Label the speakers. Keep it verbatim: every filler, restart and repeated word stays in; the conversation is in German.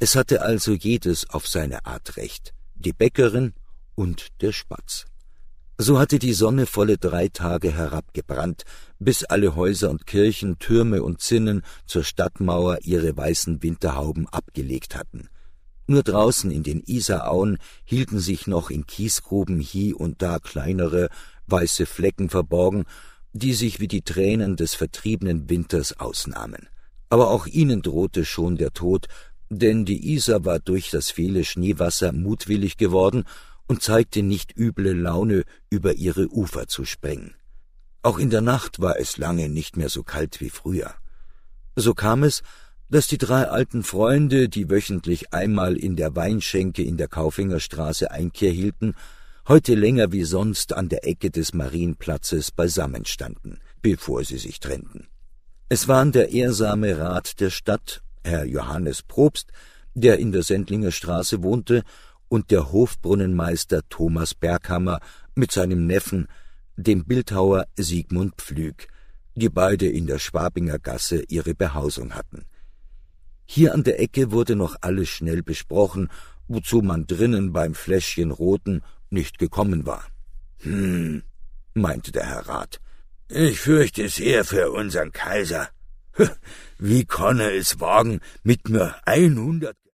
Speaker 1: Es hatte also jedes auf seine Art recht, die Bäckerin und der Spatz. So hatte die Sonne volle drei Tage herabgebrannt, bis alle Häuser und Kirchen, Türme und Zinnen zur Stadtmauer ihre weißen Winterhauben abgelegt hatten. Nur draußen in den Isarauen hielten sich noch in Kiesgruben hie und da kleinere, weiße Flecken verborgen, die sich wie die Tränen des vertriebenen Winters ausnahmen. Aber auch ihnen drohte schon der Tod, denn die Isar war durch das viele Schneewasser mutwillig geworden und zeigte nicht üble Laune, über ihre Ufer zu springen. Auch in der Nacht war es lange nicht mehr so kalt wie früher. So kam es, dass die drei alten Freunde, die wöchentlich einmal in der Weinschenke in der Kaufingerstraße Einkehr hielten, heute länger wie sonst an der Ecke des Marienplatzes beisammenstanden, bevor sie sich trennten. Es waren der ehrsame Rat der Stadt, Herr Johannes Probst, der in der Sendlinger Straße wohnte, und der Hofbrunnenmeister Thomas Berghammer mit seinem Neffen, dem Bildhauer Sigmund Pflüg, die beide in der Schwabinger Gasse ihre Behausung hatten. Hier an der Ecke wurde noch alles schnell besprochen, wozu man drinnen beim Fläschchen Roten nicht gekommen war. »Hm«, meinte der Herr Rat, »ich fürchte sehr für unseren Kaiser. Wie kann er es wagen, mit mir einhundert